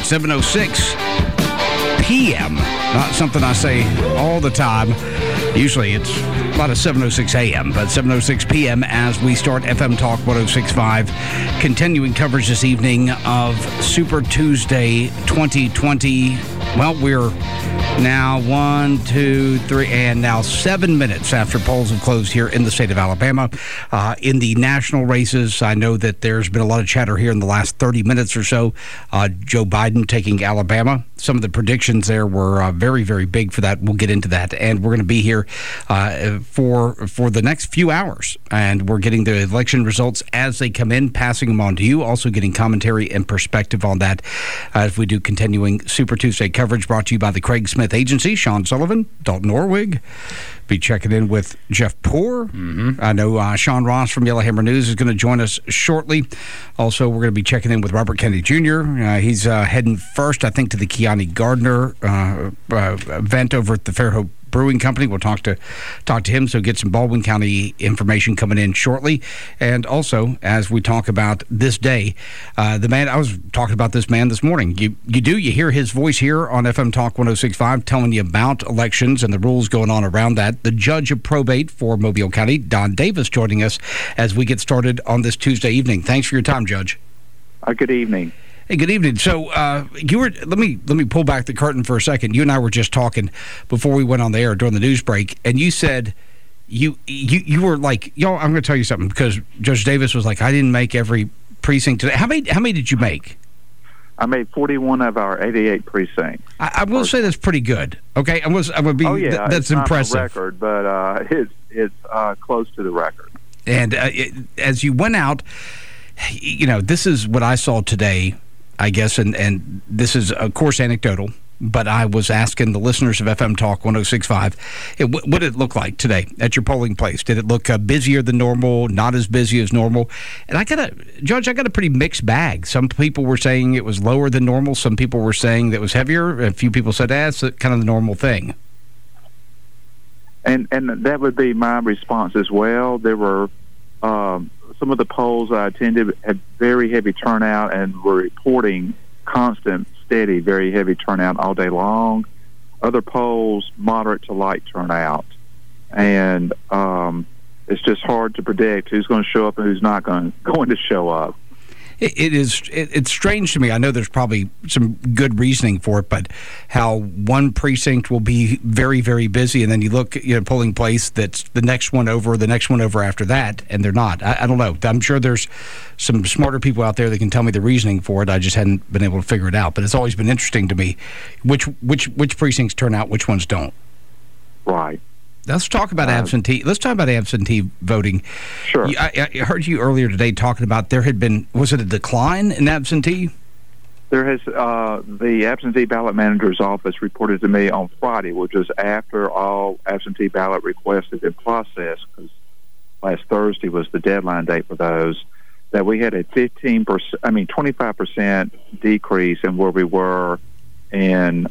7:06 p.m. Not something I say all the time. Usually it's about a 7:06 a.m., but 7:06 p.m. as we start FM Talk 106.5. Continuing coverage this evening of Super Tuesday 2020. Well, we're now 7 minutes after polls have closed here in the state of Alabama. In the national races, I know that there's been a lot of chatter here in the last 30 minutes or so. Joe Biden taking Alabama. Some of the predictions there were very, very big for that. We'll get into that. And we're going to be here for the next few hours. And we're getting the election results as they come in, passing them on to you. Also getting commentary and perspective on that as we do continuing Super Tuesday coverage brought to you by the Craig Smith Agency. Sean Sullivan, Dalton Orwig. Be checking in with Jeff Poore. I know Sean Ross from Yellowhammer News is going to join us shortly. Also, we're going to be checking in with Robert Kennedy Jr. He's heading first, I think, to the Kiani Gardner event over at the Fairhope Brewing Company. We'll talk to him, so get some Baldwin County information coming in shortly. And also, as we talk about this day, the man, I was talking about this man this morning. You hear his voice here on FM Talk 106.5 telling you about elections and the rules going on around that. The judge of probate for Mobile County, Don Davis, joining us as we get started on this Tuesday evening. Thanks for your time, Judge. Good evening. Hey, good evening. So you were let me pull back the curtain for a second. You and I were just talking before we went on the air during the news break, and you said you were like, I'm going to tell you something, because Judge Davis was like, I didn't make every precinct today. How many did you make? I made 41 of our 88 precincts. I will say that's pretty good. Okay, I would be. Oh yeah, that's impressive. Not a record, but it's close to the record. And as you went out, this is what I saw today, I guess, and this is, of course, anecdotal, but I was asking the listeners of FM Talk 106.5, what did it look like today at your polling place? Did it look busier than normal, not as busy as normal? And Judge, I got a pretty mixed bag. Some people were saying it was lower than normal. Some people were saying that it was heavier. A few people said, it's kind of the normal thing. And that would be my response as well. There were some of the polls I attended had very heavy turnout and were reporting constant, steady, very heavy turnout all day long. Other polls, moderate to light turnout. And it's just hard to predict who's going to show up and who's not going to show up. It's strange to me. I know there's probably some good reasoning for it, but how one precinct will be very, very busy, and then you look at a polling place that's the next one over after that, and they're not. I don't know. I'm sure there's some smarter people out there that can tell me the reasoning for it. I just hadn't been able to figure it out. But it's always been interesting to me which precincts turn out, which ones don't. Right. Let's talk about absentee. Let's talk about absentee voting. Sure. I heard you earlier today talking about there had been, was it a decline in absentee? There has, the absentee ballot manager's office reported to me on Friday, which was after all absentee ballot requests had been processed, because last Thursday was the deadline date for those, that we had a 25% decrease in where we were in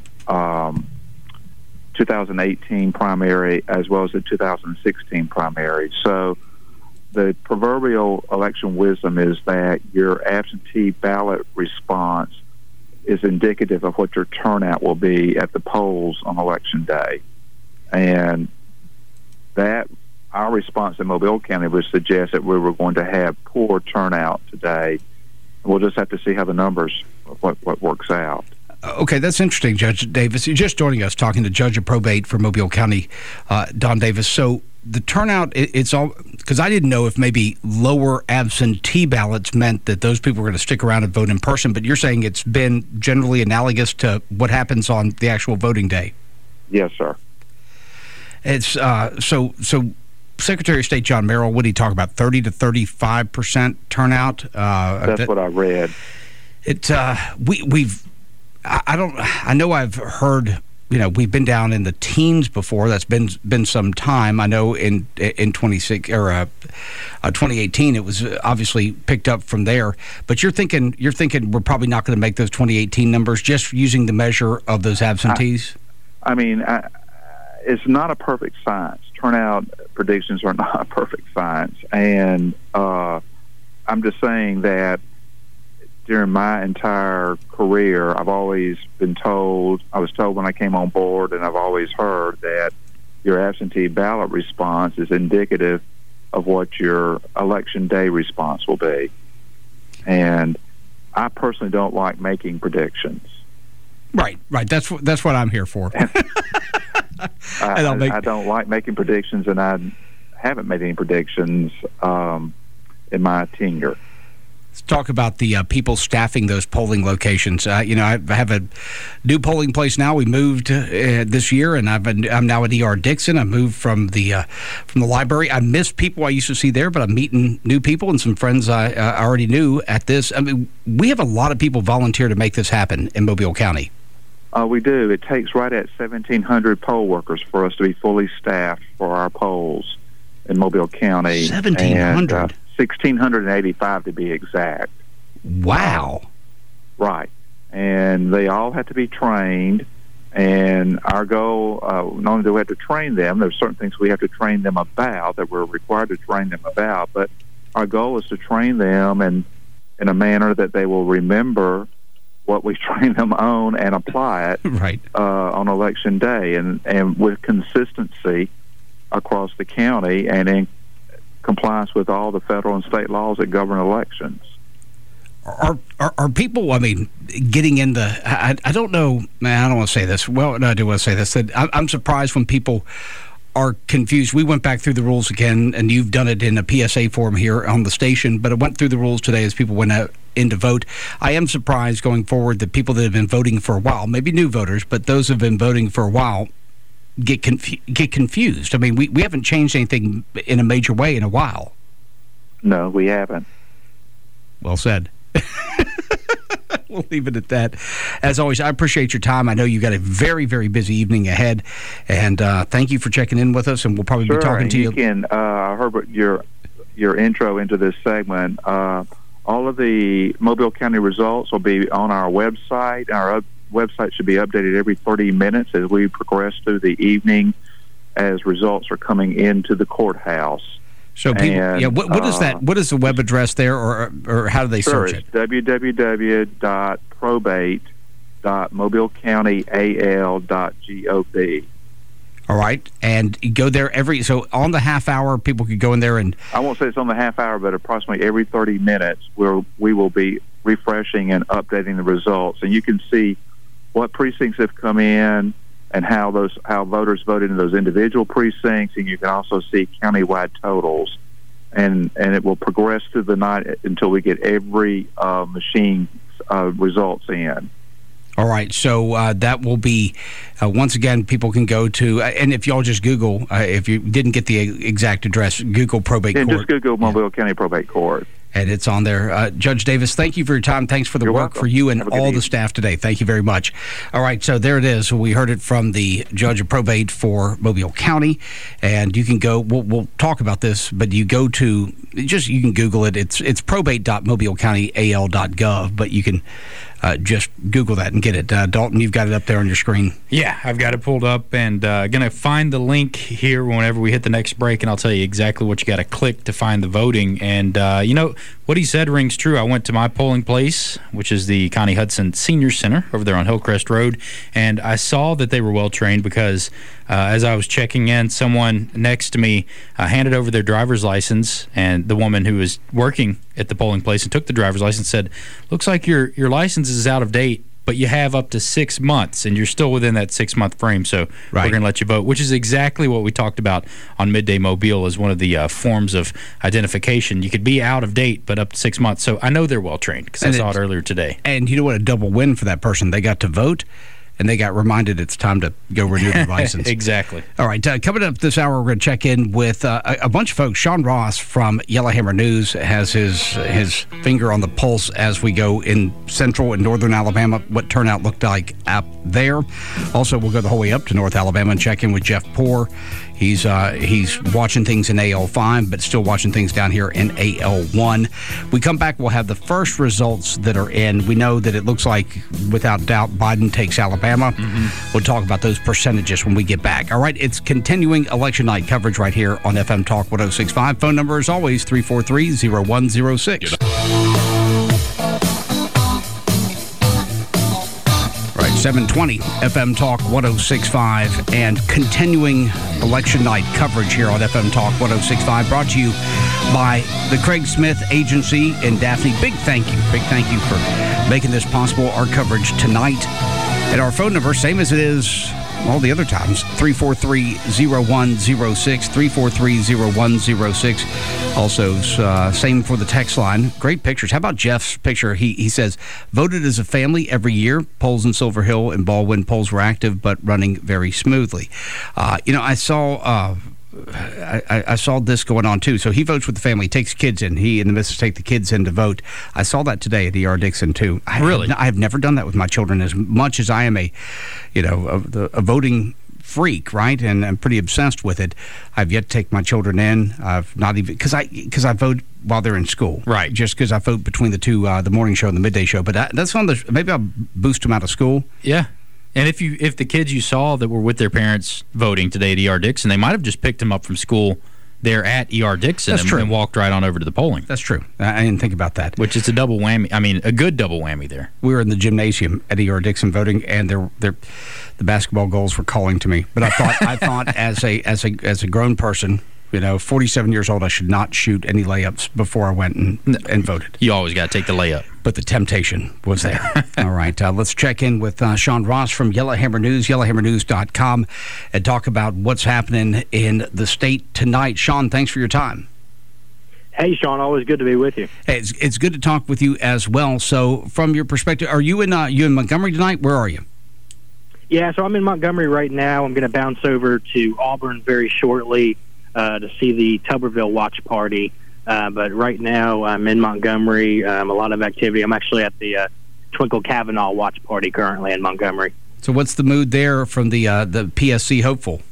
2018 primary as well as the 2016 primary. So the proverbial election wisdom is that your absentee ballot response is indicative of what your turnout will be at the polls on Election Day. And that our response in Mobile County would suggest that we were going to have poor turnout today. We'll just have to see how the numbers, what works out. Okay, that's interesting, Judge Davis. You're just joining us, talking to Judge of Probate for Mobile County, Don Davis. So the turnout, it's all, because I didn't know if maybe lower absentee ballots meant that those people were going to stick around and vote in person, but you're saying it's been generally analogous to what happens on the actual voting day. Yes, sir. It's so Secretary of State John Merrill, what did he talk about, 30 to 35% turnout? That's what I read. I know I've heard, we've been down in the teens before. That's been some time. I know in 2018 it was obviously picked up from there. But you're thinking we're probably not going to make those 2018 numbers just using the measure of those absentees? It's not a perfect science. Turnout predictions are not a perfect science. And I'm just saying that during my entire career, I've always been told, I was told when I came on board, and I've always heard that your absentee ballot response is indicative of what your election day response will be. And I personally don't like making predictions. Right. That's what I'm here for. I don't like making predictions, and I haven't made any predictions in my tenure. Let's talk about the people staffing those polling locations. I have a new polling place now. We moved this year, and I'm now at E.R. Dixon. I moved from the library. I miss people I used to see there, but I'm meeting new people and some friends I already knew at this. I mean, we have a lot of people volunteer to make this happen in Mobile County. We do. It takes right at 1,700 poll workers for us to be fully staffed for our polls in Mobile County. 1,700? 1,685 to be exact. Wow. Right. And they all have to be trained. And our goal, not only do we have to train them, there's certain things we have to train them about that we're required to train them about, but our goal is to train them in a manner that they will remember what we train them on and apply it right. On election day, and with consistency across the county and in compliance with all the federal and state laws that govern elections. Are people, I mean, getting into, I don't know, man, I don't want to say this. Well, no, I do want to say this. That I'm surprised when people are confused. We went back through the rules again, and you've done it in a PSA form here on the station, but I went through the rules today as people went out in to vote. I am surprised going forward that people that have been voting for a while, maybe new voters, but those who have been voting for a while, get confused. I mean, we haven't changed anything in a major way in a while. No, we haven't. Well said. We'll leave it at that. As always, I appreciate your time. I know you've got a very, very busy evening ahead, and thank you for checking in with us, and we'll probably be talking to you. Herbert, your intro into this segment, all of the Mobile County results will be on our website. Our website should be updated every 30 minutes as we progress through the evening as results are coming into the courthouse. So people, what is that? What is the web address there, or how do they search it? www.probate.mobilecountyal.gov. All right, and you go there so on the half hour, people could go in there and... I won't say it's on the half hour, but approximately every 30 minutes where we will be refreshing and updating the results. And you can see what precincts have come in and how voters voted in those individual precincts, and you can also see countywide totals. And it will progress through the night until we get every machine's results in. All right, so that will be, once again, people can go to, and if y'all just Google, if you didn't get the exact address, Google Probate Court. Just Google Mobile County Probate Court. And it's on there. Judge Davis, thank you for your time. Thanks for the You're work welcome. for you and all evening. the staff today. Thank you very much. All right, so there it is. We heard it from the judge of probate for Mobile County, and you can go. We'll talk about this, but you go to you can Google it. It's probate.mobilecountyal.gov, but you can just Google that and get it. Dalton, you've got it up there on your screen. Yeah, I've got it pulled up, and going to find the link here whenever we hit the next break, and I'll tell you exactly what you got to click to find the voting. And what he said rings true. I went to my polling place, which is the Connie Hudson Senior Center over there on Hillcrest Road, and I saw that they were well trained because as I was checking in, someone next to me handed over their driver's license, and the woman who was working at the polling place and took the driver's license said, "Looks like your license is out of date, but you have up to 6 months, and you're still within that 6-month frame, so Right. we're going to let you vote," which is exactly what we talked about on Midday Mobile as one of the forms of identification. You could be out of date, but up to 6 months. So I know they're well trained because I saw it earlier today. And you know what? A double win for that person. They got to vote, and they got reminded it's time to go renew their license. Exactly. All right, coming up this hour, we're going to check in with a bunch of folks. Sean Ross from Yellowhammer News has his finger on the pulse as we go in central and northern Alabama, what turnout looked like up there. Also, we'll go the whole way up to North Alabama and check in with Jeff Poore. He's watching things in AL5, but still watching things down here in AL1. We come back, we'll have the first results that are in. We know that it looks like, without doubt, Biden takes Alabama. We'll talk about those percentages when we get back. All right, it's continuing election night coverage right here on FM Talk 106.5. Phone number, as always, 343-0106. 720 FM Talk 106.5 and continuing election night coverage here on FM Talk 106.5, brought to you by the Craig Smith Agency in Daphne. Big thank you for making this possible, our coverage tonight. And our phone number, same as it is all the other times, 343-0106, 343-0106. Also, same for the text line. Great pictures. How about Jeff's picture? He says, voted as a family every year. Polls in Silver Hill and Baldwin. Polls were active but running very smoothly. I saw... I saw this going on too. So he votes with the family, takes kids in. He and the missus take the kids in to vote. I saw that today at E.R. Dixon too. Really? I have never done that with my children, as much as I am a voting freak, right? And I'm pretty obsessed with it. I've yet to take my children in. I've not even because I vote while they're in school, right? Just because I vote between the two, the morning show and the midday show. But that's on the maybe I'll boost them out of school. Yeah. And if the kids you saw that were with their parents voting today at E.R. Dixon, they might have just picked them up from school there at E.R. Dixon and walked right on over to the polling. That's true. I didn't think about that. Which is a double whammy. I mean, a good double whammy there. We were in the gymnasium at E.R. Dixon voting, and the basketball goals were calling to me. But I thought as a grown person, 47 years old, I should not shoot any layups before I went and voted. You always got to take the layup. But the temptation was there. All right, let's check in with Sean Ross from Yellowhammer News, yellowhammernews.com, and talk about what's happening in the state tonight. Sean, thanks for your time. Hey, Sean, always good to be with you. Hey, it's good to talk with you as well. So from your perspective, are you in Montgomery tonight? Where are you? Yeah, so I'm in Montgomery right now. I'm going to bounce over to Auburn very shortly to see the Tuberville watch party. But right now I'm in Montgomery. A lot of activity. I'm actually at the Twinkle Kavanaugh watch party currently in Montgomery. So what's the mood there from the PSC hopeful?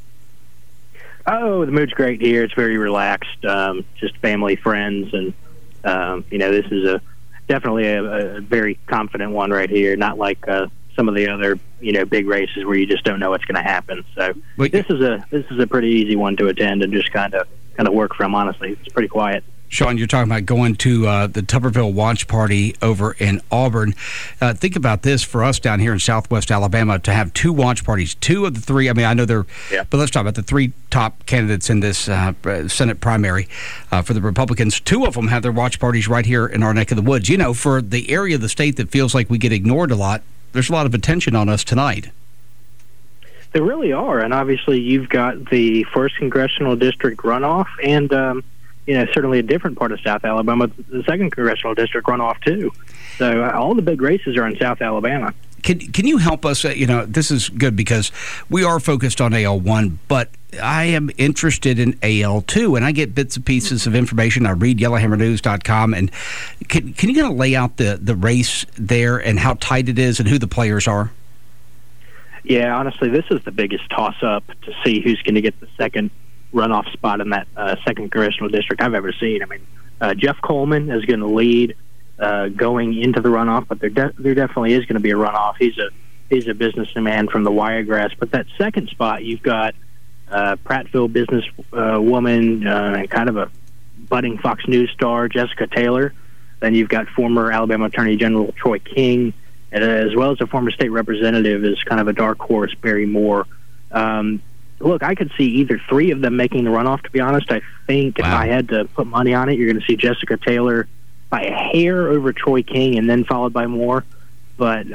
Oh, the mood's great here. It's very relaxed, just family, friends, and this is definitely a very confident one right here. Not like some of the other big races where you just don't know what's going to happen. So this is a pretty easy one to attend and just kind of work from. Honestly, it's pretty quiet. Sean, you're talking about going to the Tuberville watch party over in Auburn. Think about this for us down here in Southwest Alabama to have two watch parties. Two of the three, I mean, I know they're, but let's talk about the three top candidates in this Senate primary for the Republicans. Two of them have their watch parties right here in our neck of the woods. For the area of the state that feels like we get ignored a lot, there's a lot of attention on us tonight. There really are, and obviously you've got the 1st Congressional District runoff and, certainly a different part of South Alabama, the 2nd Congressional District runoff, too. So all the big races are in South Alabama. Can you help us? This is good because we are focused on AL1, but I am interested in AL2, and I get bits and pieces of information. I read yellowhammernews.com, and can you kind of lay out the race there and how tight it is and who the players are? Yeah, honestly, this is the biggest toss-up to see who's going to get the second runoff spot in that 2nd Congressional District I've ever seen. I mean, Jeff Coleman is going to lead going into the runoff, but there definitely is going to be a runoff. He's a businessman from the Wiregrass. But that second spot, you've got Prattville business woman and kind of a budding Fox News star, Jessica Taylor. Then you've got former Alabama Attorney General Troy King, and as well as a former state representative is kind of a dark horse, Barry Moore. Look, I could see either three of them making the runoff, to be honest. I think if I had to put money on it, you're going to see Jessica Taylor by a hair over Troy King and then followed by Moore. But,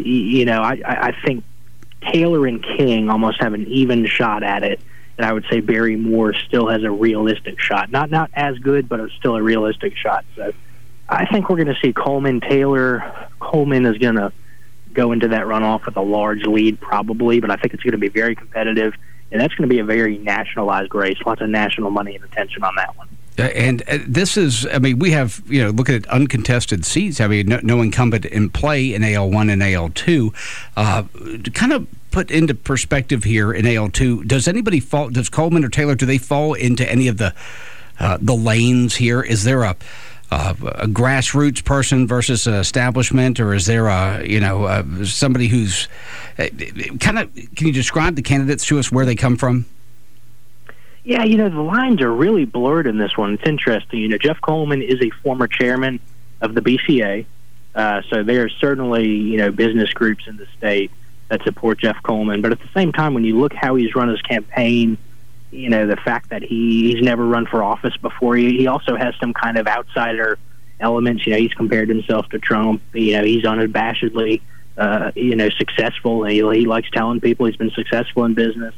I think Taylor and King almost have an even shot at it. And I would say Barry Moore still has a realistic shot. Not as good, but it's still a realistic shot. So I think we're going to see Coleman, Taylor. Coleman is going to go into that runoff with a large lead probably, but I think it's going to be very competitive. And that's going to be a very nationalized race, lots of national money and attention on that one. And this is, we have, look at uncontested seats. No incumbent in play in AL1 and AL2. To kind of put into perspective here in AL2, does Coleman or Taylor, do they fall into any of the lanes here? Is there a grassroots person versus an establishment, or is there somebody who's can you describe the candidates to us, where they come from? Yeah, the lines are really blurred in this one. It's interesting. Jeff Coleman is a former chairman of the BCA, so there are certainly, business groups in the state. that support Jeff Coleman. But at the same time, when you look how he's run his campaign, the fact that he's never run for office before, he also has some kind of outsider elements. He's compared himself to Trump. He's unabashedly, successful. He likes telling people he's been successful in business.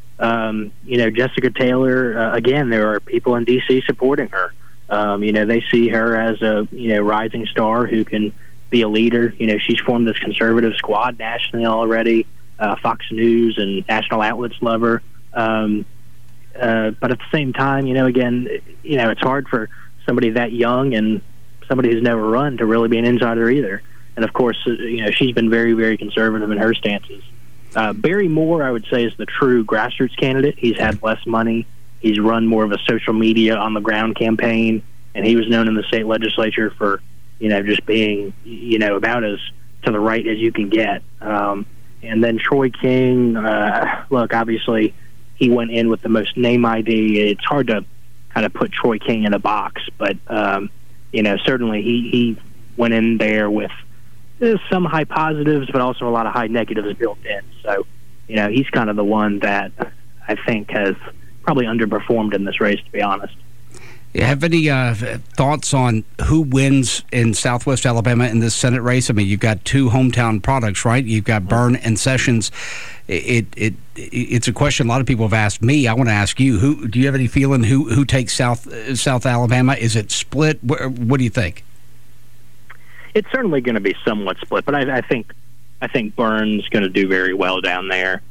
Jessica Taylor, again, there are people in D.C. supporting her. They see her as a, rising star who can be a leader. She's formed this conservative squad nationally already. Fox News and national outlets love her. But at the same time, again, it's hard for somebody that young and somebody who's never run to really be an insider either. And of course, she's been very, very conservative in her stances. Barry Moore, I would say, is the true grassroots candidate. He's had less money. He's run more of a social media on the ground campaign, and he was known in the state legislature for, just being, about as to the right as you can get. And then Troy King, look, obviously he went in with the most name ID. It's hard to kind of put Troy King in a box, but, certainly he went in there with some high positives, but also a lot of high negatives built in. So, he's kind of the one that I think has probably underperformed in this race, to be honest. You have any thoughts on who wins in Southwest Alabama in this Senate race? I mean, you've got two hometown products, right? You've got Byrne and Sessions. It's a question a lot of people have asked me. I want to ask you: do you have any feeling who takes South Alabama? Is it split? What do you think? It's certainly going to be somewhat split, but I think Byrne's going to do very well down there.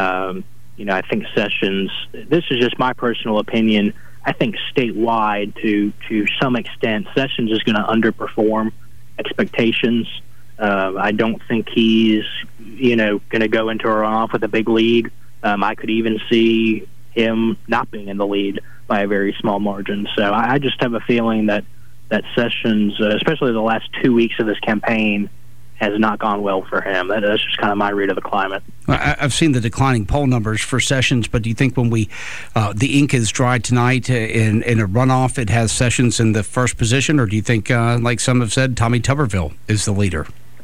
I think Sessions. This is just my personal opinion. I think statewide, to some extent, Sessions is going to underperform expectations. I don't think he's, going to go into a runoff with a big lead. I could even see him not being in the lead by a very small margin. So I just have a feeling that Sessions, especially the last 2 weeks of this campaign, has not gone well for him. That's just kind of my read of the climate. I've seen the declining poll numbers for Sessions, but do you think when the ink is dry tonight in a runoff, it has Sessions in the first position, or do you think, like some have said, Tommy Tuberville is the leader?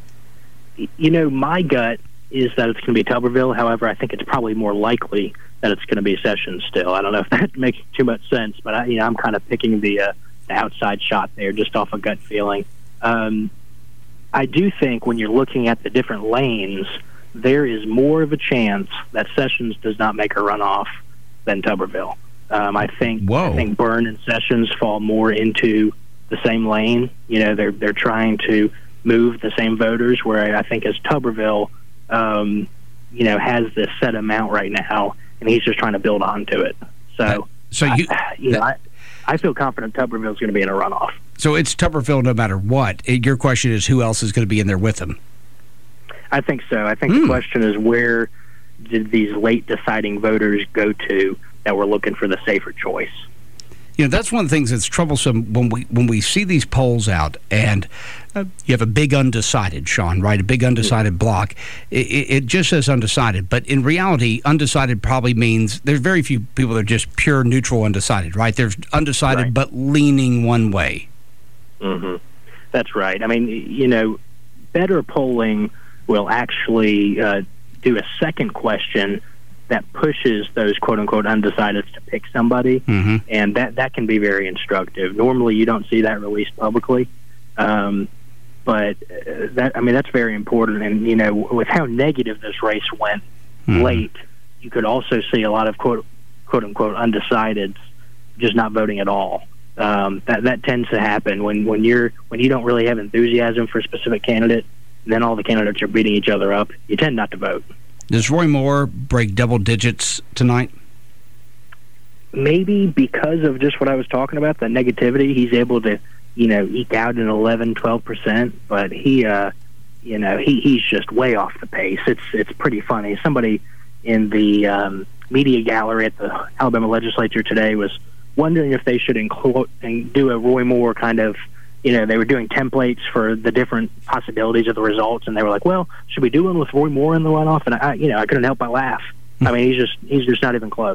My gut is that it's going to be Tuberville. However, I think it's probably more likely that it's going to be Sessions still. I don't know if that makes too much sense, but I'm kind of picking the outside shot there just off a gut feeling. I do think when you're looking at the different lanes, there is more of a chance that Sessions does not make a runoff than Tuberville. I think Byrne and Sessions fall more into the same lane. They're trying to move the same voters, where I think as Tuberville, has this set amount right now, and he's just trying to build onto it. So I feel confident Tuberville's going to be in a runoff. So it's Tuberville no matter what. Your question is who else is going to be in there with him? I think so. I think the question is, where did these late deciding voters go to that were looking for the safer choice? That's one of the things that's troublesome when we see these polls out, and you have a big undecided, Sean, right? A big undecided block. It just says undecided, but in reality, undecided probably means there's very few people that are just pure neutral undecided, right? There's undecided, right, but leaning one way. Mm-hmm. That's right. I mean, better polling will actually do a second question that pushes those quote-unquote undecideds to pick somebody, and that can be very instructive. Normally, you don't see that released publicly, but that's very important. And with how negative this race went late, you could also see a lot of quote-unquote undecideds just not voting at all. That tends to happen when you don't really have enthusiasm for a specific candidate, and then all the candidates are beating each other up. You tend not to vote. Does Roy Moore break double digits tonight? Maybe because of just what I was talking about, the negativity. He's able to, eke out an 11, 12%, but he's just way off the pace. It's pretty funny. Somebody in the media gallery at the Alabama legislature today was wondering if they should include and do a Roy Moore kind of, they were doing templates for the different possibilities of the results, and they were like, well, should we do one with Roy Moore in the runoff? And I couldn't help but laugh. I mean, he's just not even close.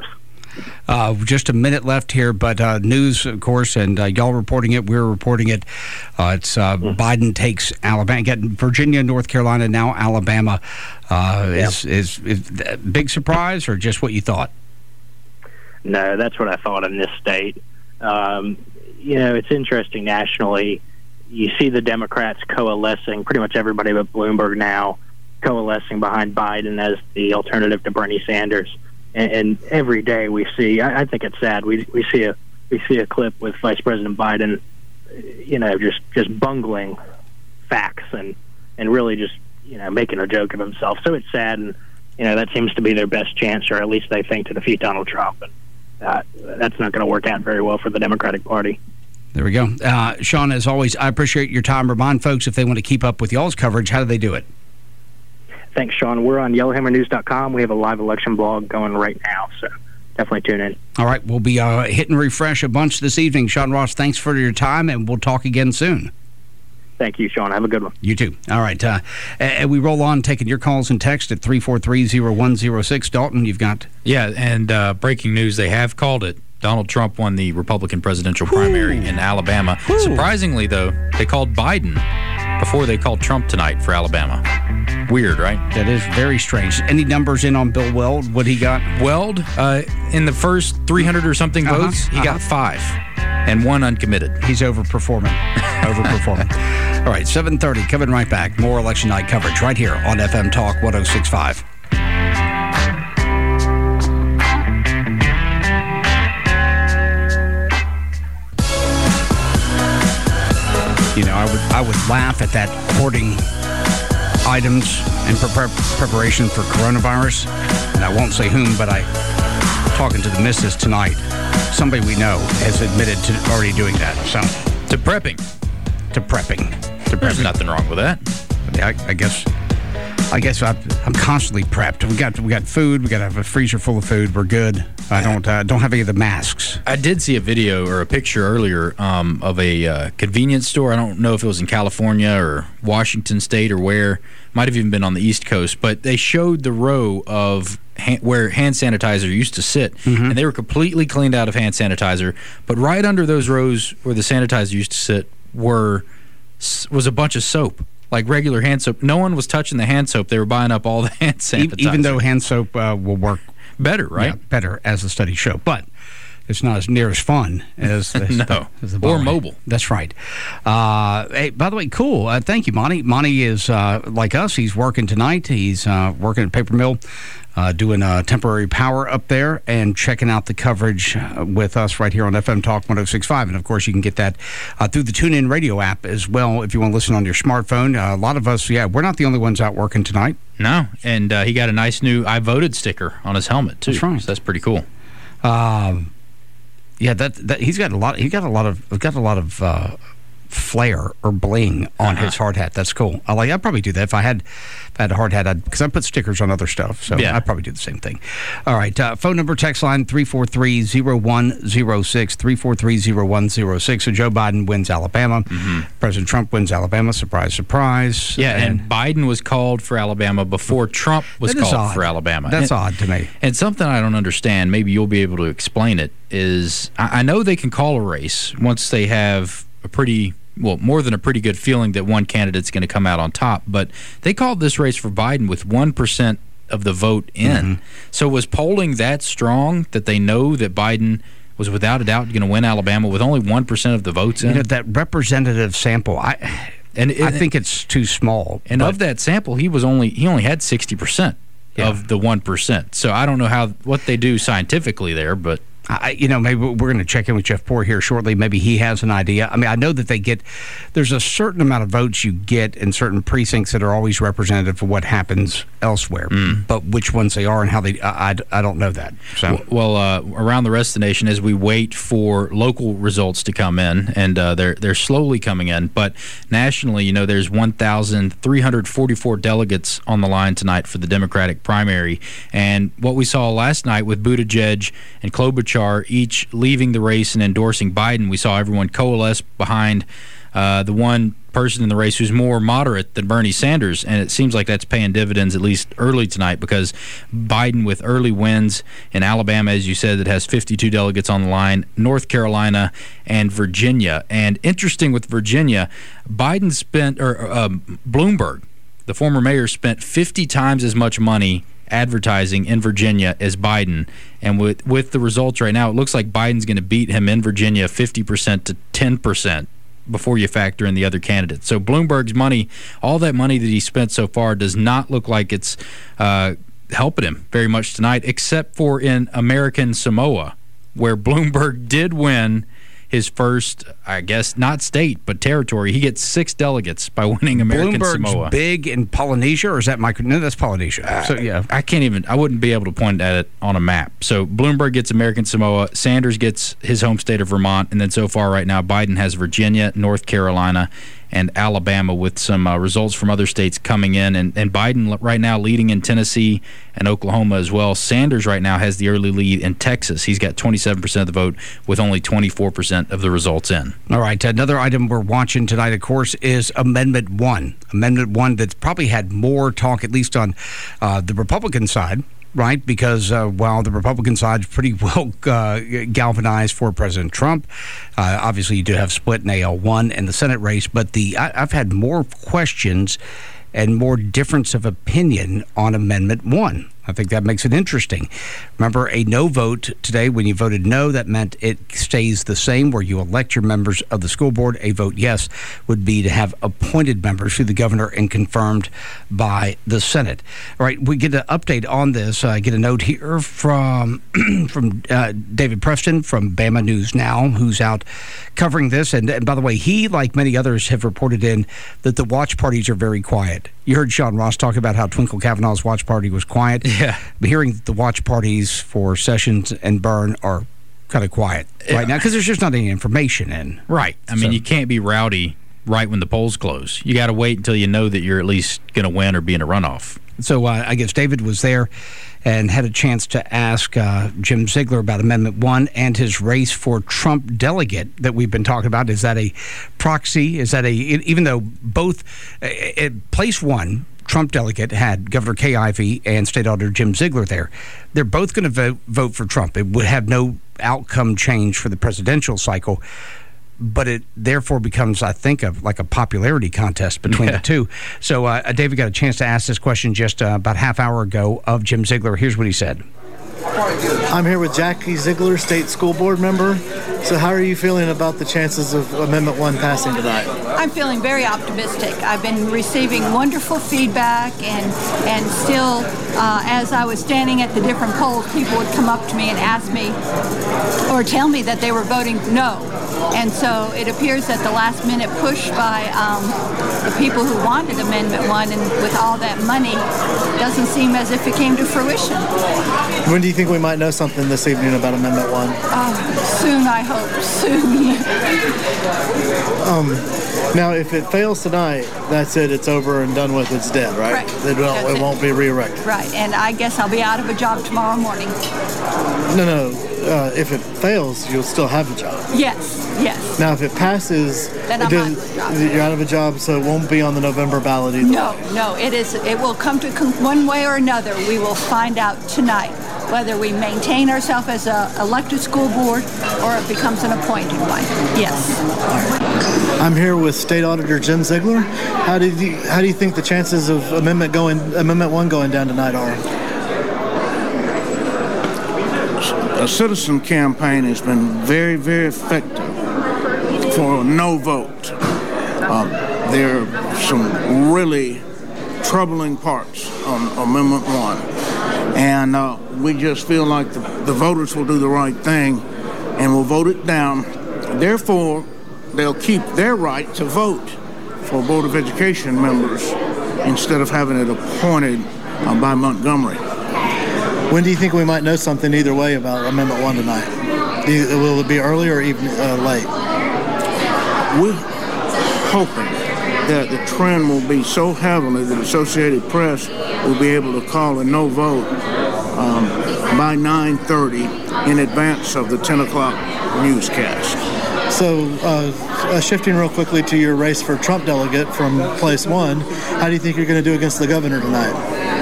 Just a minute left here, but news, of course, and y'all reporting it. We're reporting it. It's Biden takes Alabama, getting Virginia, North Carolina, now Alabama. Is a big surprise or just what you thought? No, that's what I thought in this state. It's interesting nationally. You see the Democrats coalescing, pretty much everybody but Bloomberg now, coalescing behind Biden as the alternative to Bernie Sanders. And every day we see, I think it's sad, we see a clip with Vice President Biden, just bungling facts and really just, making a joke of himself. So it's sad, and, that seems to be their best chance, or at least they think, to defeat Donald Trump. And that's not going to work out very well for the Democratic Party. There we go. Sean, as always, I appreciate your time. Remind folks, if they want to keep up with y'all's coverage, how do they do it? Thanks, Sean. We're on YellowhammerNews.com. We have a live election blog going right now, so definitely tune in. All right. We'll be hitting refresh a bunch this evening. Sean Ross, thanks for your time, and we'll talk again soon. Thank you, Sean. Have a good one. You too. All right. And we roll on taking your calls and text at 343-0106. Dalton, you've got... Yeah, and breaking news, they have called it. Donald Trump won the Republican presidential primary in Alabama. Surprisingly, though, they called Biden before they called Trump tonight for Alabama. Weird, right? That is very strange. Any numbers in on Bill Weld? What he got? Weld, in the first 300 or something votes, he got 5 and 1 uncommitted. He's overperforming. All right, 7:30, coming right back. More election night coverage right here on FM Talk 106.5. I would laugh at that hoarding items in preparation for coronavirus, and I won't say whom, but talking to the missus tonight, somebody we know has admitted to already doing that. So to prepping. There's nothing wrong with that. Yeah, I guess I'm constantly prepped. We got food. We got to have a freezer full of food. We're good. I don't have any of the masks. I did see a video or a picture earlier of a convenience store. I don't know if it was in California or Washington State or where. Might have even been on the East Coast. But they showed the row of where hand sanitizer used to sit, and they were completely cleaned out of hand sanitizer. But right under those rows where the sanitizer used to sit was a bunch of soap. Like regular hand soap. No one was touching the hand soap. They were buying up all the hand sanitizer. Even though hand soap will work better, right? Yeah, better, as the studies show. But it's not as near as fun as the or mobile. That's right. Hey, by the way, cool. Thank you, Monty. Monty is like us. He's working tonight. He's working at Paper Mill, doing temporary power up there and checking out the coverage with us right here on FM Talk 106.5. And, of course, you can get that through the TuneIn Radio app as well if you want to listen on your smartphone. A lot of us, we're not the only ones out working tonight. No, and he got a nice new I voted sticker on his helmet, too. That's right. So that's pretty cool. Yeah, that he's got a lot. He got a lot of flair or bling on his hard hat. That's cool. I'd probably do that if I had a hard hat, because I put stickers on other stuff. So I'd probably do the same thing. All right, phone number, text line 343-0106, 343-0106. So Joe Biden wins Alabama. President Trump wins Alabama. Surprise, surprise. Yeah, and Biden was called for Alabama before Trump was called for Alabama. That's odd to me. And something I don't understand, maybe you'll be able to explain it, is I know they can call a race once they have more than a pretty good feeling that one candidate's going to come out on top. But they called this race for Biden with 1% of the vote in. So was polling that strong that they know that Biden was without a doubt going to win Alabama with only 1% of the votes in? That representative sample, I think it's too small. And of that sample, he only had 60% of the 1%. So I don't know what they do scientifically there, but maybe we're going to check in with Jeff Poore here shortly. Maybe he has an idea. I mean, I know that there's a certain amount of votes you get in certain precincts that are always representative of what happens elsewhere. But which ones they are and how they, I don't know that. So, well, around the rest of the nation, as we wait for local results to come in, and they're slowly coming in, but nationally, there's 1,344 delegates on the line tonight for the Democratic primary. And what we saw last night with Buttigieg and Klobuchar each leaving the race and endorsing Biden, we saw everyone coalesce behind the one person in the race who's more moderate than Bernie Sanders, and it seems like that's paying dividends at least early tonight, because Biden with early wins in Alabama, as you said, that has 52 delegates on the line, North Carolina, and Virginia. And interesting with Virginia, Bloomberg, the former mayor, spent 50 times as much money advertising in Virginia as Biden. And with the results right now, it looks like Biden's going to beat him in Virginia 50% to 10% before you factor in the other candidates. So Bloomberg's money, all that money that he spent so far, does not look like it's helping him very much tonight, except for in American Samoa, where Bloomberg did win his first, I guess, not state, but territory. He gets 6 delegates by winning American Bloomberg's Samoa. big in Polynesia, or is that no, that's Polynesia. So, yeah. I wouldn't be able to point at it on a map. So Bloomberg gets American Samoa, Sanders gets his home state of Vermont, and then so far right now, Biden has Virginia, North Carolina, and Alabama, with some results from other states coming in. And Biden right now leading in Tennessee and Oklahoma as well. Sanders right now has the early lead in Texas. He's got 27% of the vote with only 24% of the results in. All right. Another item we're watching tonight, of course, is Amendment 1. Amendment 1 that's probably had more talk, at least on the Republican side, right? Because while the Republican side's pretty well galvanized for President Trump, obviously you do have split in AL1 and the Senate race, but I've had more questions and more difference of opinion on Amendment 1. I think that makes it interesting. Remember, a no vote today, when you voted no, that meant it stays the same where you elect your members of the school board. A vote yes would be to have appointed members through the governor and confirmed by the Senate. All right, we get an update on this. I get a note here from David Preston from Bama News Now, who's out covering this. And by the way, he, like many others, have reported in that the watch parties are very quiet. You heard Sean Ross talk about how Twinkle Kavanaugh's watch party was quiet. Yeah. I'm hearing that the watch parties for Sessions and Byrne are kind of quiet right now because there's just not any information in. Right. I mean, you can't be rowdy right when the polls close. You got to wait until you know that you're at least going to win or be in a runoff. So I guess David was there and had a chance to ask Jim Ziegler about Amendment 1 and his race for Trump delegate that we've been talking about. Is that a proxy? Is that even though both place one, Trump delegate, had Governor Kay Ivey and State Auditor Jim Ziegler there, they're both going to vote for Trump. It would have no outcome change for the presidential cycle, but it therefore becomes, I think, like a popularity contest between the two. So David got a chance to ask this question just about a half hour ago of Jim Ziegler. Here's what he said. I'm here with Jackie Ziegler, state school board member. So how are you feeling about the chances of Amendment 1 passing tonight? I'm feeling very optimistic. I've been receiving wonderful feedback, and still, as I was standing at the different polls, people would come up to me and ask me or tell me that they were voting no. And so it appears that the last minute push by the people who wanted Amendment 1 and with all that money doesn't seem as if it came to fruition. When do you think we might know something this evening about Amendment 1? Soon, I hope. Soon. Now, if it fails tonight, that's it. It's over and done with. It's dead, right? Right. It won't be re-elected. Right. And I guess I'll be out of a job tomorrow morning. No. If it fails, you'll still have a job. Yes. Now, if it passes, then I'm out of a job. You're out of a job, so it won't be on the November ballot either. No. It will come to one way or another. We will find out tonight whether we maintain ourselves as an elected school board or it becomes an appointed one. Yes. I'm here with State Auditor Jim Ziegler. How do you think the chances of Amendment 1 going down tonight are? A citizen campaign has been very, very effective for a no vote. There are some really troubling parts on Amendment 1. And we just feel like the voters will do the right thing and will vote it down. Therefore, they'll keep their right to vote for Board of Education members instead of having it appointed by Montgomery. When do you think we might know something either way about Amendment 1 tonight? Will it be early or late? We're hoping that the trend will be so heavily that Associated Press will be able to call a no vote by 9:30 in advance of the 10 o'clock newscast. So, shifting real quickly to your race for Trump delegate from place one, how do you think you're going to do against the governor tonight?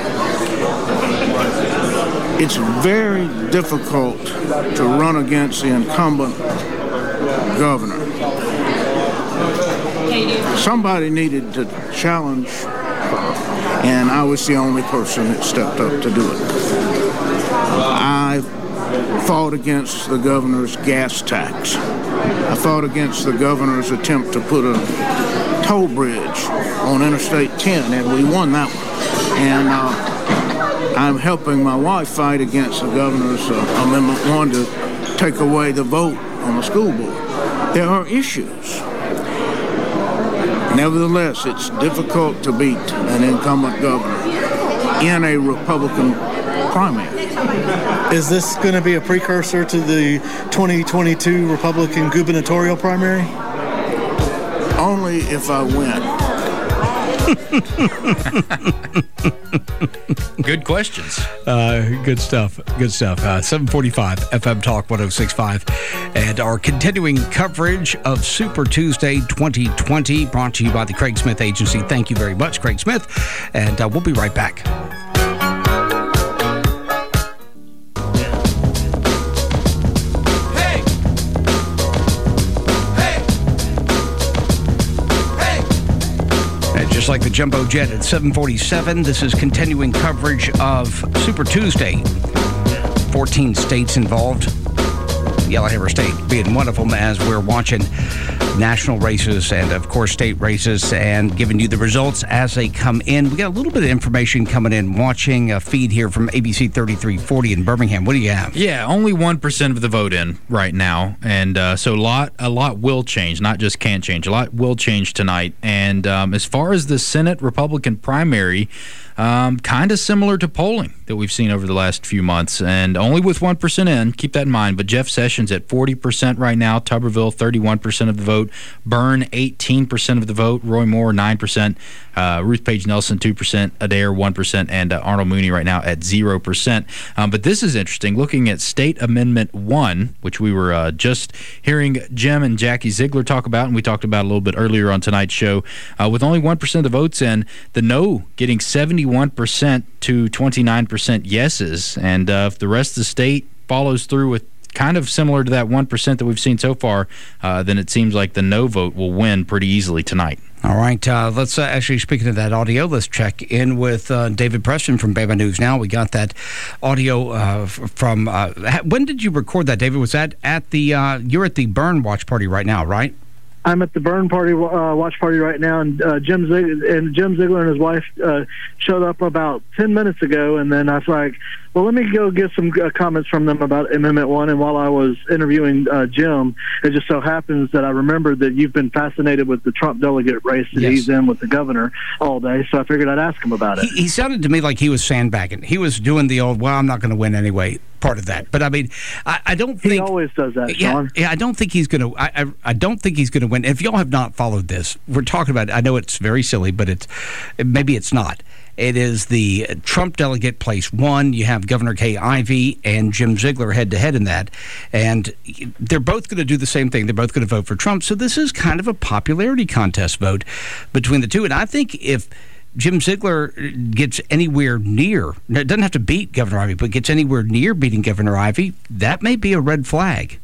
It's very difficult to run against the incumbent governor. Somebody needed to challenge her, and I was the only person that stepped up to do it. I fought against the governor's gas tax. I fought against the governor's attempt to put a toll bridge on Interstate 10, and we won that one. And I'm helping my wife fight against the governor's Amendment 1 to take away the vote on the school board. There are issues. Nevertheless, it's difficult to beat an incumbent governor in a Republican primary. Is this going to be a precursor to the 2022 Republican gubernatorial primary? Only if I win. Good questions. Good stuff. Good stuff. 745 FM Talk 106.5. And our continuing coverage of Super Tuesday 2020 brought to you by the Craig Smith Agency. Thank you very much, Craig Smith. And we'll be right back. Just like the Jumbo Jet at 747, this is continuing coverage of Super Tuesday. 14 states involved. Yellowhammer State being one of them, as we're watching national races and, of course, state races and giving you the results as they come in. We got a little bit of information coming in, watching a feed here from ABC 3340 in Birmingham. What do you have? Yeah, only 1% of the vote in right now. And so a lot will change, not just can change. A lot will change tonight. And as far as the Senate Republican primary, kind of similar to polling that we've seen over the last few months, and only with 1% in. Keep that in mind. But Jeff Sessions at 40% right now, Tuberville 31% of the vote, Byrne 18% of the vote, Roy Moore 9%, Ruth Page Nelson 2%, Adair 1%, and Arnold Mooney right now at 0%. But this is interesting. Looking at State Amendment 1, which we were just hearing Jim and Jackie Ziegler talk about, and we talked about a little bit earlier on tonight's show, with only 1% of the votes in, the no getting 71% to 29% yeses, and if the rest of the state follows through with kind of similar to that 1% that we've seen so far, then it seems like the no vote will win pretty easily tonight. All right, let's actually, speaking of that audio, let's check in with David Preston from Bama News Now. We got that audio from, when did you record that, David? Was that at the, you're at the Byrne watch party right now, right? I'm at the Byrne party watch party right now, and Jim Ziegler and his wife showed up about 10 minutes ago, and then I was like, well, let me go get some comments from them about Amendment 1. And while I was interviewing Jim, it just so happens that I remembered that you've been fascinated with the Trump delegate race that he's in with the governor all day, so I figured I'd ask him about it. He sounded to me like he was sandbagging. He was doing the old, well, I'm not going to win anyway part of that. But I mean, I don't think he always does that, Sean. Yeah, I don't think he's going to. I don't think he's going to win. If y'all have not followed this, we're talking about. I know it's very silly, but maybe it's not. It is the Trump delegate place one. You have Governor Kay Ivey and Jim Ziegler head to head in that, and they're both going to do the same thing. They're both going to vote for Trump. So this is kind of a popularity contest vote between the two. And I think if Jim Ziegler gets anywhere near, it doesn't have to beat Governor Ivey, but gets anywhere near beating Governor Ivey, that may be a red flag.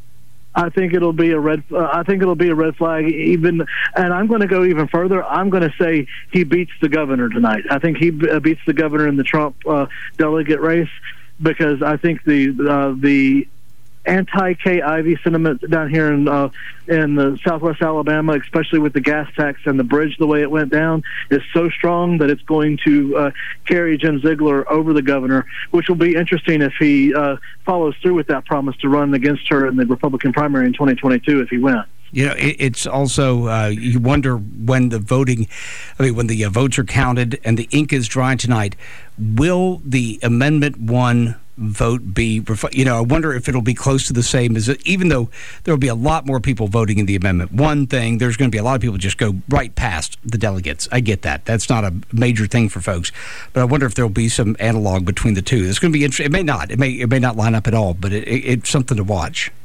I think it'll be a red. I think it'll be a red flag. Even, and I'm going to go even further. I'm going to say he beats the governor tonight. I think he beats the governor in the Trump delegate race, because I think the anti-Kay Ivey sentiment down here in the Southwest Alabama, especially with the gas tax and the bridge, the way it went down, is so strong that it's going to carry Jim Ziegler over the governor, which will be interesting if he follows through with that promise to run against her in the Republican primary in 2022 if he wins. You know, it's also, you wonder when the voting, when the votes are counted and the ink is dry tonight, will the Amendment 1 vote be, I wonder if it'll be close to the same as it, even though there will be a lot more people voting in the Amendment 1 thing, there's going to be a lot of people just go right past the delegates. I get that. That's not a major thing for folks. But I wonder if there'll be some analog between the two. It's going to be interesting. It may not. It may not line up at all, but it's something to watch.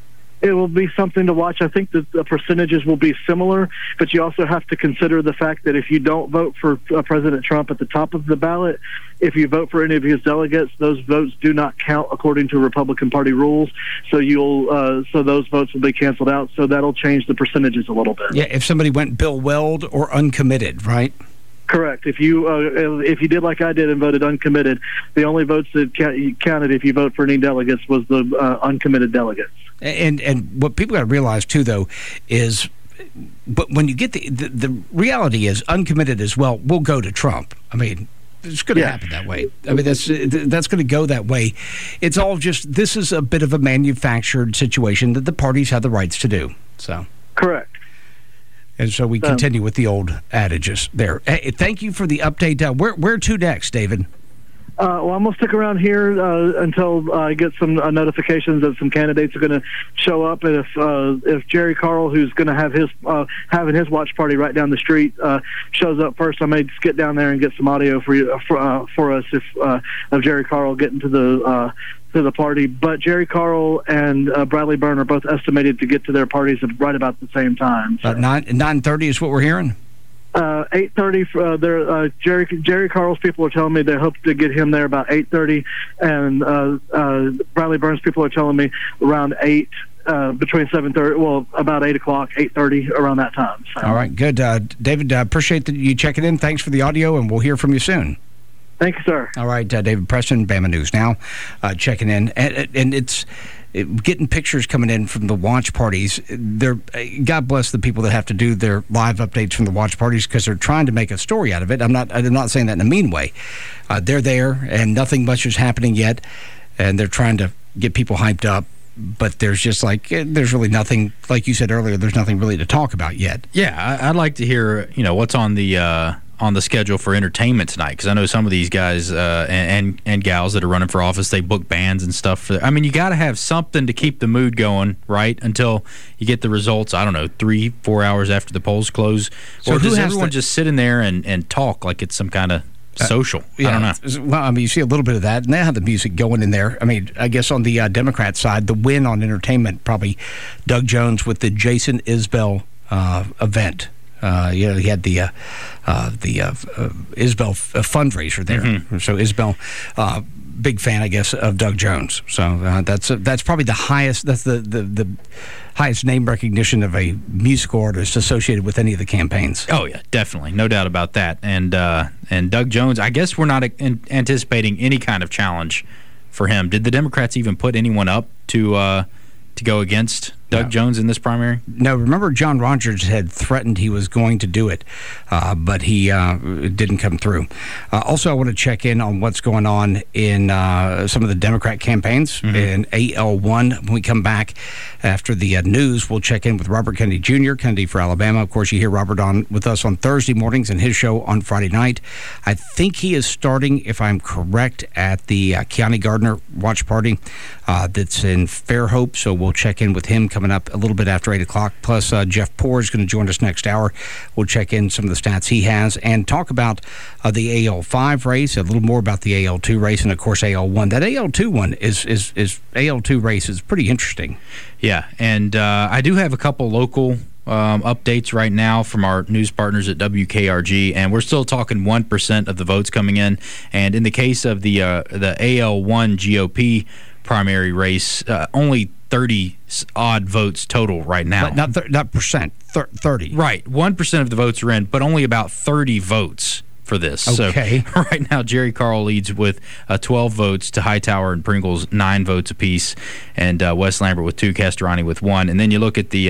it will be something to watch. I think that the percentages will be similar, but you also have to consider the fact that if you don't vote for President Trump at the top of the ballot, if you vote for any of his delegates, those votes do not count according to Republican Party rules. So so those votes will be canceled out. So that'll change the percentages a little bit. Yeah, if somebody went Bill Weld or uncommitted, right? Correct. If you did like I did and voted uncommitted, the only votes that counted if you vote for any delegates was the uncommitted delegates. And what people got to realize too, though, is, but when you get the reality is uncommitted as well will go to Trump. I mean, it's going to happen that way. I mean, that's going to go that way. It's all just, this is a bit of a manufactured situation that the parties have the rights to do. So correct. And so we continue with the old adages there. Hey, thank you for the update. Where to next, David? Well, I'm going to stick around here until I get some notifications that some candidates are going to show up. And if Jerry Carl, who's going to have having his watch party right down the street, shows up first, I may just get down there and get some audio for us of Jerry Carl getting to the party. But Jerry Carl and Bradley Byrne are both estimated to get to their parties at right about the same time. So. 9:30 is what we're hearing. 8:30. Jerry Carl's people are telling me they hope to get him there about 8:30, and Bradley Byrne's people are telling me around 8. Between 7:30, well, about 8 o'clock, 8:30, around that time. So. All right, good. David, appreciate you checking in. Thanks for the audio, and we'll hear from you soon. Thank you, sir. All right, David Preston, Bama News Now, checking in. And it's getting pictures coming in from the watch parties. God bless the people that have to do their live updates from the watch parties because they're trying to make a story out of it. I'm not saying that in a mean way. They're there, and nothing much is happening yet, and they're trying to get people hyped up. But there's just there's really nothing, like you said earlier, there's nothing really to talk about yet. Yeah, I'd like to hear, what's on the schedule for entertainment tonight, because I know some of these guys and gals that are running for office, they book bands and stuff. I mean, you got to have something to keep the mood going, right, until you get the results, I don't know, 3-4 hours after the polls close. So or does everyone just sit in there and talk like it's some kind of social? I don't know. Well, I mean, you see a little bit of that, and they have the music going in there. I mean, I guess on the Democrat side, the win on entertainment, probably Doug Jones with the Jason Isbell event. He had the Isbell fundraiser there. Mm-hmm. So Isbell, big fan, I guess, of Doug Jones. So that's probably the highest. That's the highest name recognition of a musical artist associated with any of the campaigns. Oh yeah, definitely, no doubt about that. And Doug Jones, I guess we're not anticipating any kind of challenge for him. Did the Democrats even put anyone up to go against Doug Jones in this primary? No, remember John Rogers had threatened he was going to do it, but he didn't come through. Also, I want to check in on what's going on in some of the Democrat campaigns in AL1. When we come back after the news, we'll check in with Robert Kennedy Jr., Kennedy for Alabama. Of course, you hear Robert with us on Thursday mornings and his show on Friday night. I think he is starting, if I'm correct, at the Kiani Gardner watch party that's in Fairhope, so we'll check in with him coming up a little bit after 8 o'clock. Plus, Jeff Poore is going to join us next hour. We'll check in some of the stats he has and talk about the AL5 race, a little more about the AL2 race, and, of course, AL1. That AL2 one is AL2 race is pretty interesting. Yeah, and I do have a couple local updates right now from our news partners at WKRG, and we're still talking 1% of the votes coming in. And in the case of the AL1 GOP primary race, only 30-odd votes total right now. Not percent, 30. Right. 1% of the votes are in, but only about 30 votes for this. Okay. So right now, Jerry Carl leads with 12 votes to Hightower and Pringles, 9 votes apiece, and Wes Lambert with 2, Castorani with 1. And then you look at the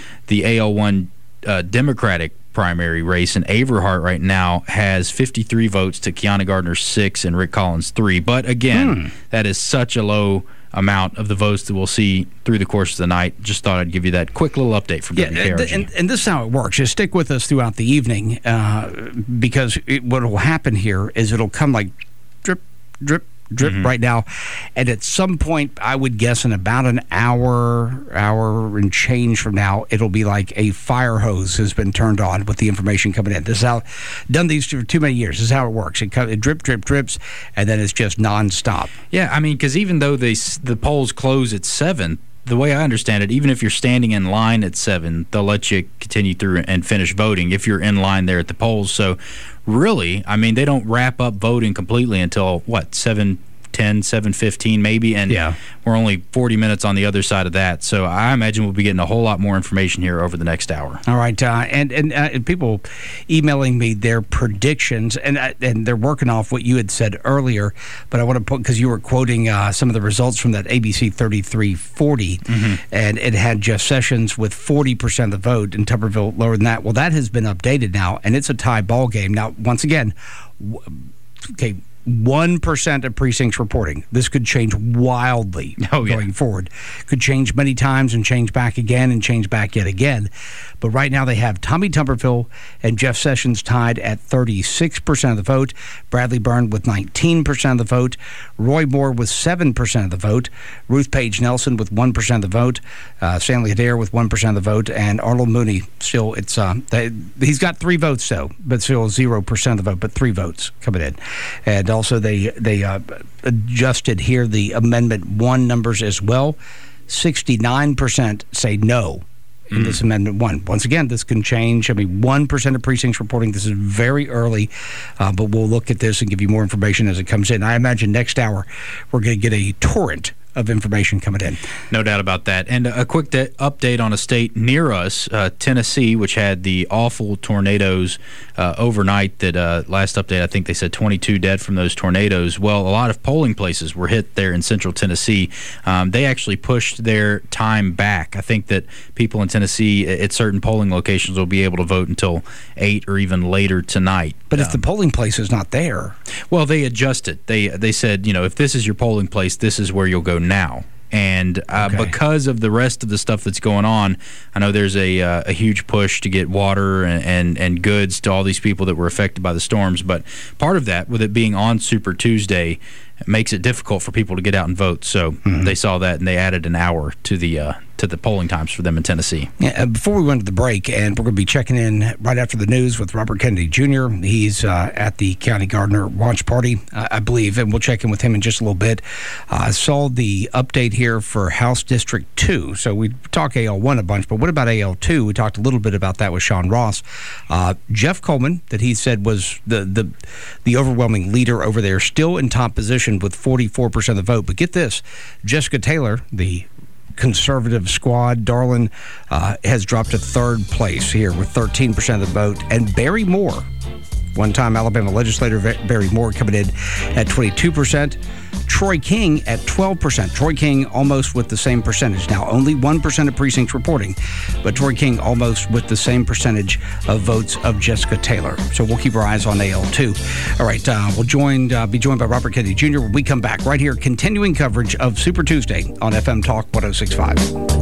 AL1 Democratic primary race, and Averhart right now has 53 votes to Kiana Gardner 6 and Rick Collins 3. But again, that is such a low amount of the votes that we'll see through the course of the night. Just thought I'd give you that quick little update from WKRG. And this is how it works. Just stick with us throughout the evening because what will happen here is it'll come like drip, drip, drip right now. And at some point, I would guess in about an hour and change from now, it'll be like a fire hose has been turned on with the information coming in. This is how, done these for too many years. This is how it works. It drip, drip, drips, and then it's just nonstop. Yeah, I mean, because even though the polls close at 7, the way I understand it, even if you're standing in line at 7, they'll let you continue through and finish voting if you're in line there at the polls. So really, I mean, they don't wrap up voting completely until, 7:10, 7:15 maybe, and we're only 40 minutes on the other side of that. So I imagine we'll be getting a whole lot more information here over the next hour. All right, and people emailing me their predictions, and they're working off what you had said earlier, but I want to put, because you were quoting some of the results from that ABC 3340, and it had Jeff Sessions with 40% of the vote, and Tuberville lower than that. Well, that has been updated now, and it's a tie ball game. Now, once again, 1% of precincts reporting. This could change wildly going forward. Could change many times and change back again and change back yet again. But right now they have Tommy Tuberville and Jeff Sessions tied at 36% of the vote, Bradley Byrne with 19% of the vote, Roy Moore with 7% of the vote, Ruth Page Nelson with 1% of the vote, Stanley Adair with 1% of the vote, and Arnold Mooney still, he's got 3 votes though, but still 0% of the vote, but 3 votes coming in. And also they adjusted here the Amendment 1 numbers as well. 69% say no in this Amendment 1. Once again, this can change. I mean, 1% of precincts reporting. This is very early, but we'll look at this and give you more information as it comes in. I imagine next hour we're going to get a torrent of information coming in. No doubt about that. And a quick update on a state near us, Tennessee, which had the awful tornadoes overnight that last update, I think they said 22 dead from those tornadoes. Well, a lot of polling places were hit there in central Tennessee. They actually pushed their time back. I think that people in Tennessee at certain polling locations will be able to vote until 8 or even later tonight. But if the polling place is not there? Well, they adjusted. They said, if this is your polling place, this is where you'll go now. And because of the rest of the stuff that's going on, I know there's a huge push to get water and goods to all these people that were affected by the storms. But part of that, with it being on Super Tuesday, it makes it difficult for people to get out and vote. So they saw that, and they added an hour to the polling times for them in Tennessee. Yeah, before we went to the break, and we're going to be checking in right after the news with Robert Kennedy Jr. He's at the County Gardener Watch Party, I believe, and we'll check in with him in just a little bit. I saw the update here for House District 2. So we talk AL1 a bunch, but what about AL2? We talked a little bit about that with Sean Ross. Jeff Coleman, that he said was the overwhelming leader over there, still in top position with 44% of the vote. But get this, Jessica Taylor, the conservative squad, darling, has dropped to 3rd place here with 13% of the vote. And Barry Moore, one-time Alabama legislator Barry Moore, coming in at 22%. Troy King at 12%. Troy King almost with the same percentage. Now, only 1% of precincts reporting, but Troy King almost with the same percentage of votes of Jessica Taylor. So we'll keep our eyes on AL2. All right, we'll be joined by Robert Kennedy Jr. when we come back right here, continuing coverage of Super Tuesday on FM Talk 106.5.